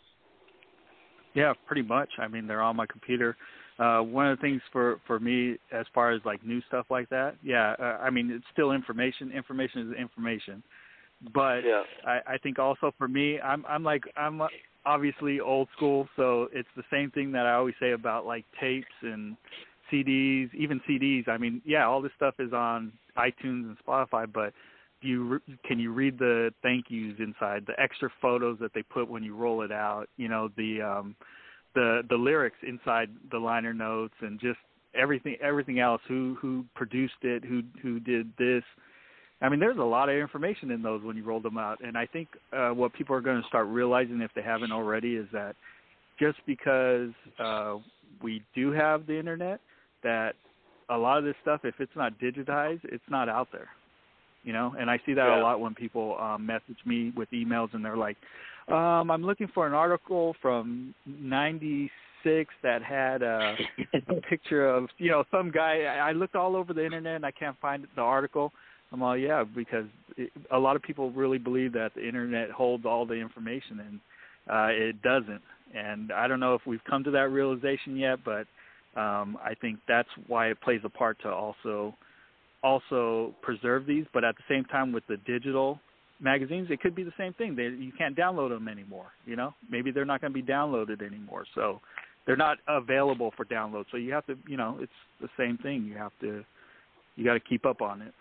Yeah, pretty much. I mean, they're on my computer. Uh, one of the things for, for me, as far as like new stuff like that, yeah, uh, I mean, it's still information. Information is information. But yeah. I, I think also for me, I'm I'm like I'm obviously old school, so it's the same thing that I always say about like tapes and C Ds, even C Ds. I mean, yeah, all this stuff is on iTunes and Spotify, but do you re- can you read the thank yous inside, the extra photos that they put when you roll it out, you know, the um, the the lyrics inside the liner notes, and just everything everything else, who who produced it, who who did this. I mean, there's a lot of information in those when you roll them out, and I think uh, what people are going to start realizing, if they haven't already, is that just because uh, we do have the internet, that a lot of this stuff, if it's not digitized, it's not out there, you know. And I see that yeah. a lot when people um, message me with emails, and they're like, um, "I'm looking for an article from ninety-six that had a, a picture of, you know, some guy. I looked all over the internet and I can't find the article." I'm all, yeah, because it, a lot of people really believe that the internet holds all the information, and uh, it doesn't. And I don't know if we've come to that realization yet, but um, I think that's why it plays a part to also also preserve these. But at the same time, with the digital magazines, it could be the same thing. They, you can't download them anymore. You know, maybe they're not going to be downloaded anymore, so they're not available for download. So you have to, you know, it's the same thing. You have to, you got to keep up on it.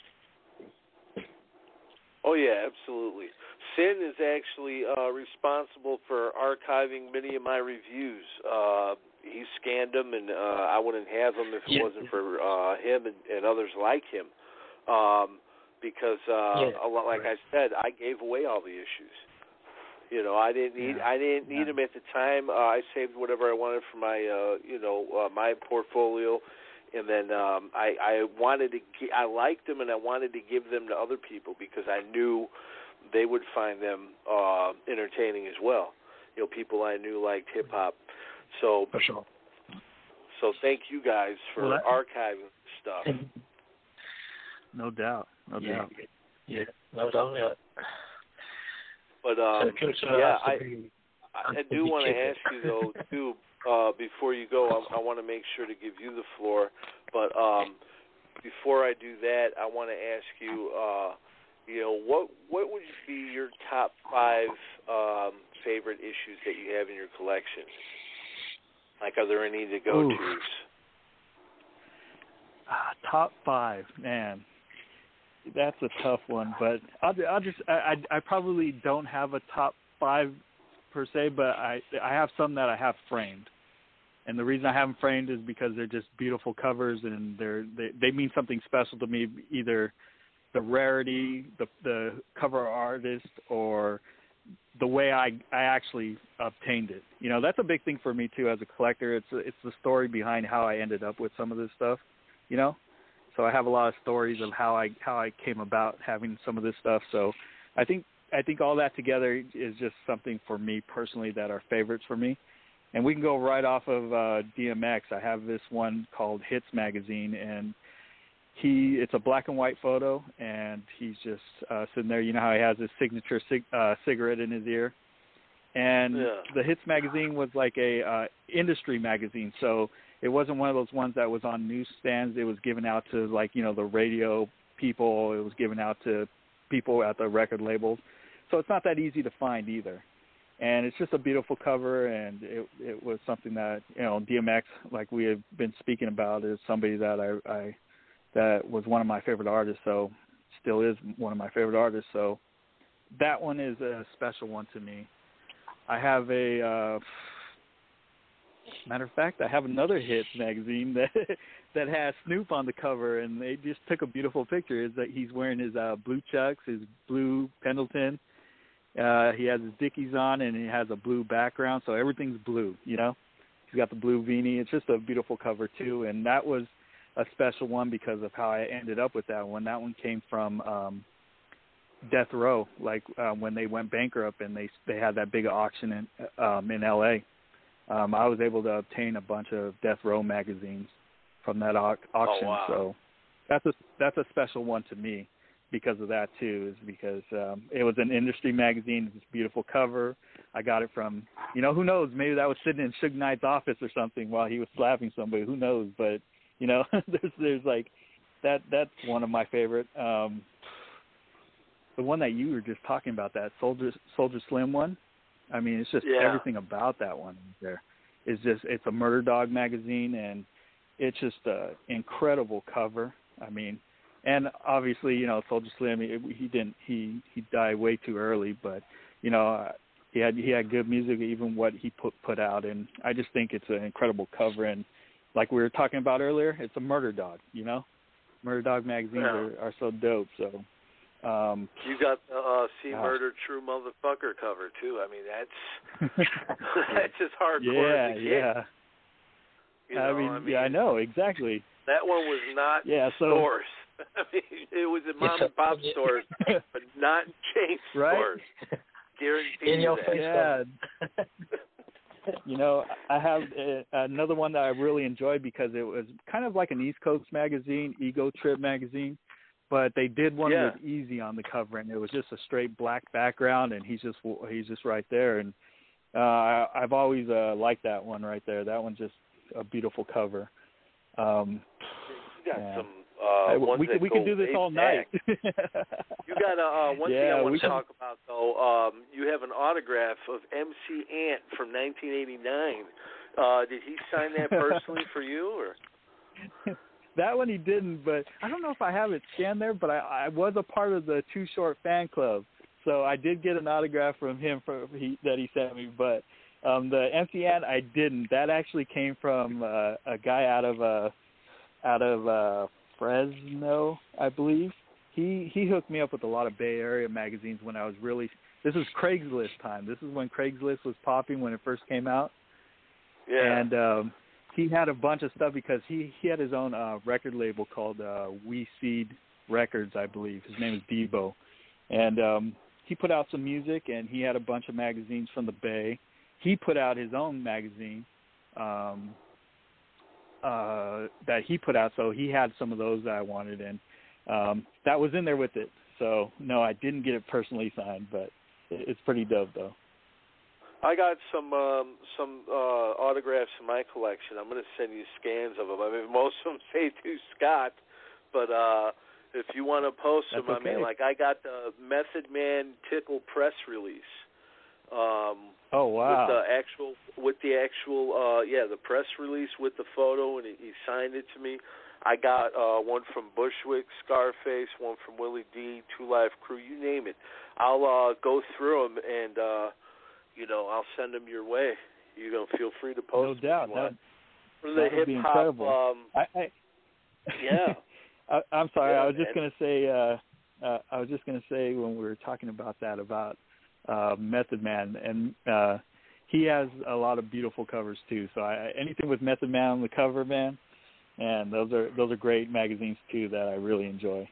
Oh, yeah, absolutely. Sin is actually uh, responsible for archiving many of my reviews. Uh, he scanned them, and uh, I wouldn't have them if it yeah. wasn't for uh, him and, and others like him. Um, because, uh, yeah. a lot, like right. I said, I gave away all the issues. You know, I didn't need yeah. I didn't need yeah. them at the time. Uh, I saved whatever I wanted for my, uh, you know, uh, my portfolio. And then um, I, I wanted to, I liked them, and I wanted to give them to other people because I knew they would find them uh, entertaining as well. You know, people I knew liked hip hop. So, for sure. So thank you guys for well, archiving stuff. No doubt, no yeah. doubt. Yeah, no doubt. Yeah. But um, so yeah, I, be, I do want to ask you though too. Uh, before you go, I, I want to make sure to give you the floor. But um, before I do that, I want to ask you, uh, you know, what what would be your top five um, favorite issues that you have in your collection? Like, are there any to go tos? Uh, top five, man. That's a tough one, but I'll, I'll just I, I I probably don't have a top five per se, but I I have some that I have framed. And the reason I have them framed is because they're just beautiful covers, and they're they, they mean something special to me, either the rarity, the the cover artist, or the way I, I actually obtained it. You know, that's a big thing for me too as a collector. It's it's the story behind how I ended up with some of this stuff, you know. So I have a lot of stories of how I how I came about having some of this stuff. So I think I think all that together is just something for me personally that are favorites for me. And we can go right off of uh, D M X. I have this one called Hits Magazine, and he it's a black and white photo, and he's just uh, sitting there. You know how he has his signature cig- uh, cigarette in his ear? And yeah. the Hits Magazine was like a uh, industry magazine, so it wasn't one of those ones that was on newsstands. It was given out to, like, you know, the radio people. It was given out to people at the record labels. So it's not that easy to find either. And it's just a beautiful cover, and it it was something that, you know, D M X, like we have been speaking about, is somebody that I, I that was one of my favorite artists, so still is one of my favorite artists. So that one is a special one to me. I have a, uh, matter of fact, I have another Hits magazine that that has Snoop on the cover, and they just took a beautiful picture. Is that he's wearing his uh, blue Chucks, his blue Pendleton. Uh, he has his Dickies on, and he has a blue background, so everything's blue, you know. He's got the blue beanie. It's just a beautiful cover, too, and that was a special one because of how I ended up with that one. That one came from um, Death Row, like uh, when they went bankrupt and they they had that big auction in, um, in L A Um, I was able to obtain a bunch of Death Row magazines from that au- auction, oh, wow. so that's a, that's a special one to me. Because of that too, is because um, it was an industry magazine. It's a beautiful cover. I got it from, you know, who knows? Maybe that was sitting in Suge Knight's office or something while he was slapping somebody. Who knows? But you know, there's there's like that. That's one of my favorite. Um, the one that you were just talking about, that Soldier Soldier Slim one. I mean, it's just yeah. everything about that one there is just, it's a Murder Dog magazine, and it's just an incredible cover. I mean, and obviously, you know, Soulja Slim, he, he didn't, he, he died way too early, but, you know, he had, he had good music, even what he put, put out. And I just think it's an incredible cover. And like we were talking about earlier, it's a Murder Dog, you know, Murder Dog magazines yeah. are, are so dope. So, Um, you got the uh, See Murder True Motherfucker cover too. I mean, that's that's just hardcore yeah, as a kid. Yeah, you know, I, mean, I mean, yeah, I know exactly. That one was not yeah, so, stores. I mean, it was in mom and pop stores, but not in chain right? stores. Guarantee in your that. face. Yeah. You know, I have uh, another one that I really enjoyed because it was kind of like an East Coast magazine, Ego Trip magazine. But they did one yeah. with Easy on the cover, and it was just a straight black background, and he's just he's just right there. And uh, I, I've always uh, liked that one right there. That one's just a beautiful cover. Um, you got yeah. some uh, ones we that we go can do this way all back. night. You got uh, one yeah, thing I want to can... talk about though. Um, you have an autograph of M C Ant from nineteen eighty-nine. Uh, did he sign that personally for you, or? That one he didn't, but I don't know if I have it scanned there, but I, I was a part of the Too Short fan club, so I did get an autograph from him for he, that he sent me, but um, the M C Ant I didn't. That actually came from uh, a guy out of uh, out of uh, Fresno, I believe. He he hooked me up with a lot of Bay Area magazines when I was really – this was Craigslist time. This is when Craigslist was popping when it first came out. Yeah. And um, – he had a bunch of stuff because he, he had his own uh, record label called uh, We Seed Records, I believe. His name is Debo. And um, he put out some music, and he had a bunch of magazines from the Bay. He put out his own magazine um, uh, that he put out, so he had some of those that I wanted, and um, that was in there with it. So, no, I didn't get it personally signed, but it's pretty dope, though. I got some um, some uh, autographs in my collection. I'm going to send you scans of them. I mean, most of them say to Scott, but uh, if you want to post That's them, okay. I mean, like I got the Method Man Tickle press release. Um, oh wow! With the actual, with the actual, uh, yeah, the press release with the photo, and he, he signed it to me. I got uh, one from Bushwick, Scarface, one from Willie D, Two Live Crew, you name it. I'll uh, go through them and. Uh, You know, I'll send them your way. You know, feel free to post. No doubt. That, for the that would be hip hop. incredible. Um, I, I, yeah. I, I'm sorry. Yeah, I was just man. gonna say. Uh, uh, I was just gonna say when we were talking about that about uh, Method Man, and uh, he has a lot of beautiful covers too. So I, anything with Method Man on the cover, man, and those are those are great magazines too that I really enjoy.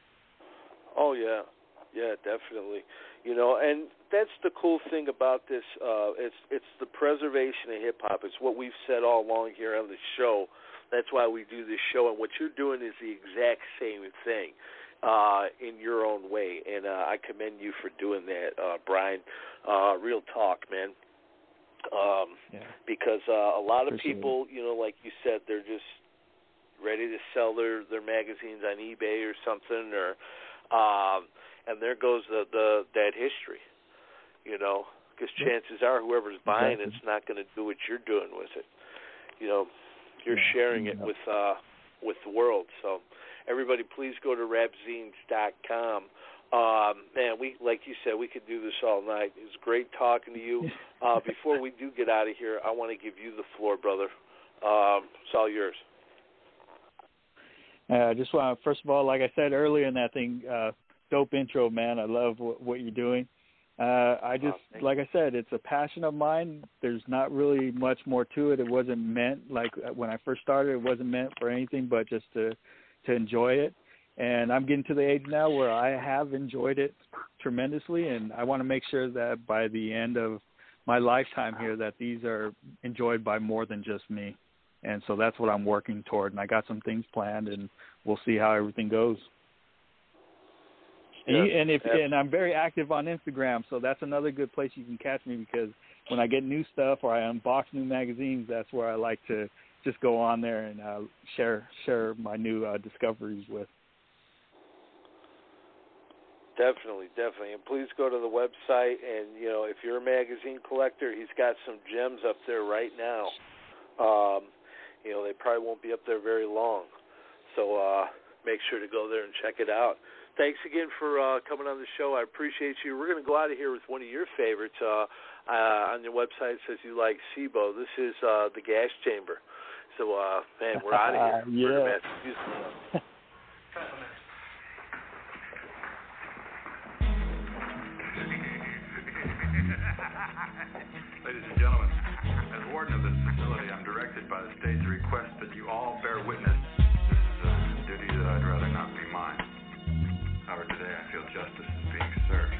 Oh yeah, yeah, definitely. You know, and that's the cool thing about this. Uh, it's it's the preservation of hip hop. It's what we've said all along here on the show. That's why we do this show, and what you're doing is the exact same thing uh, in your own way. And uh, I commend you for doing that, uh, Brian. Uh, real talk, man. Um, yeah. Because uh, a lot of Appreciate people, you know, like you said, they're just ready to sell their, their magazines on eBay or something, or um, and there goes the, the that history, you know, because chances are whoever's buying exactly. it's not going to do what you're doing with it. You know, you're yeah. sharing yeah. it with uh, with the world. So everybody, please go to rap zines dot com. Um, man, we like you said, we could do this all night. It was great talking to you. Uh, before we do get out of here, I want to give you the floor, brother. Um, it's all yours. I uh, just want to, first of all, like I said earlier in that thing, uh, dope intro, man. I love what, what you're doing. Uh, I just, oh, like I said, it's a passion of mine. There's not really much more to it. It wasn't meant, like when I first started, it wasn't meant for anything but just to, to enjoy it. And I'm getting to the age now where I have enjoyed it tremendously, and I want to make sure that by the end of my lifetime here that these are enjoyed by more than just me. And so that's what I'm working toward, and I got some things planned, and we'll see how everything goes. And, Yes, you, and if absolutely. and I'm very active on Instagram, so that's another good place you can catch me, because when I get new stuff or I unbox new magazines, that's where I like to just go on there and uh, share share my new uh, discoveries with. Definitely, definitely. And please go to the website, and, you know, if you're a magazine collector, he's got some gems up there right now. Um, you know, they probably won't be up there very long. So uh, make sure to go there and check it out. Thanks again for uh, coming on the show. I appreciate you. We're going to go out of here with one of your favorites. Uh, uh, on your website, it says you like S I B O. This is uh, the Gas Chamber. So, uh, man, we're out of here. Yeah. Ladies and gentlemen, as warden of this facility, I'm directed by the state to request that you all bear witness. This is a duty that I'd rather not be mine. However, today I feel justice is being served.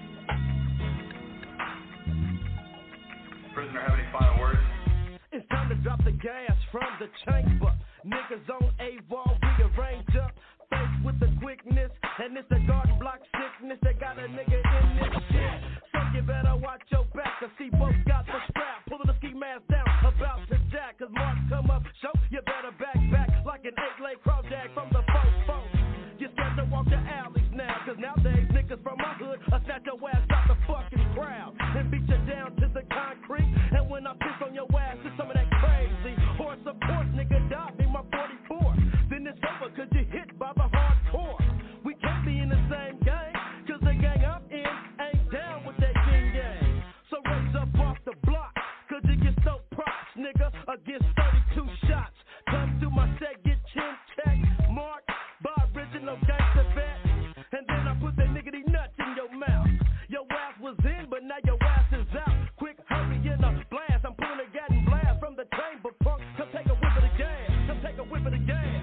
Prisoner, have any final words? It's time to drop the gas from the chamber. Niggas on A-wall, rearrange up. Faced with the quickness, and it's the garden block sickness that got a nigga in this shit. So you better watch your back, cause see both got the strap. Pulling the ski mask down, about to jack. Cause Mark come up, show you better back back like an eight-leg cross jack from the folk. You're scared to walk the alleys now, cause nowadays niggas from my hood will snatch your ass out the fucking crowd and beat you down to the concrete. And when I piss on your ass, it's some of that crazy horse of course, nigga died in my forty-four. Then it's over cause you hit by the hardcore. We can't be in the same game, cause the gang I'm in ain't down with that yin yang. So raise up off the block, cause you get so props, nigga, against thirty-two shots. Come through my set, get chin check, mark by original gangster vet. And then I put that niggity nuts in your mouth. Your ass was in, but now your ass is out. Quick, hurry in a blast, I'm pulling a gat and blast from the chamber, punk. Come take a whip of the gas, come take a whip of the gas.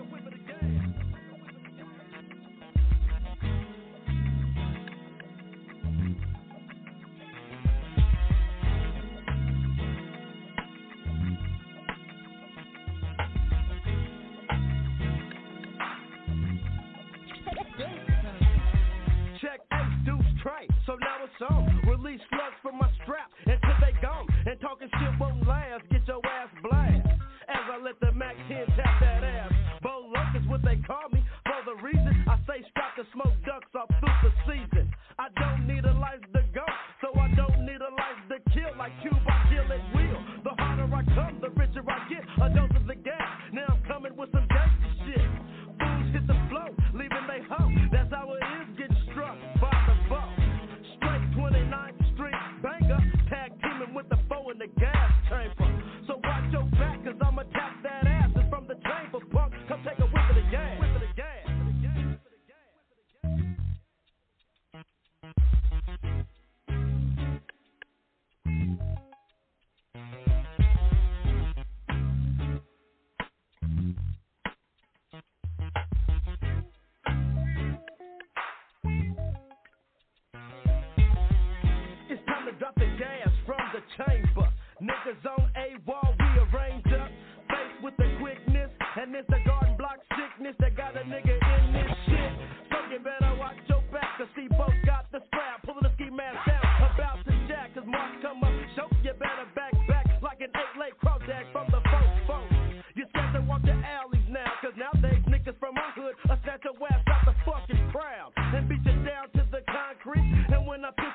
Check Ace Deuce Trey, so now it's on. Release slugs from my strap until they gone. And talking shit won't last, get your ass blast. As I let the Mac ten tap that ass. Bo Luck is what they call me, for the reason I say strap to smoke ducks off through the season. I don't need a life to go, so I don't need a life to kill. Like Cube, I kill at will. The harder I come, the richer I get. A dose of the gas, now I'm coming with some gangster shit. Fools hit the flow, leaving they hoe. That's how it is, getting struck by the bow. Straight twenty-ninth Street banger, tag teaming with the foe in the gas chamber. So watch your back, cause I'ma tap that ass. It's from the chamber, punk. Come take a whiff of the gas. Whiff of the gas. It's time to drop the gas from the chamber. Niggas on A-wall, rearrange up. Faced with the quickness, and it's the garden block sickness that got a nigga in this shit. So you better watch your back, cause see both got the strap. Pulling the ski mask down, about to jack. Cause Mark come up, show you better back back like an eight-leg cross jack from the folk. You're scared to walk the alleys now, cause nowadays niggas from my hood will snatch your ass out the fucking crowd and beat you down to the concrete. And when I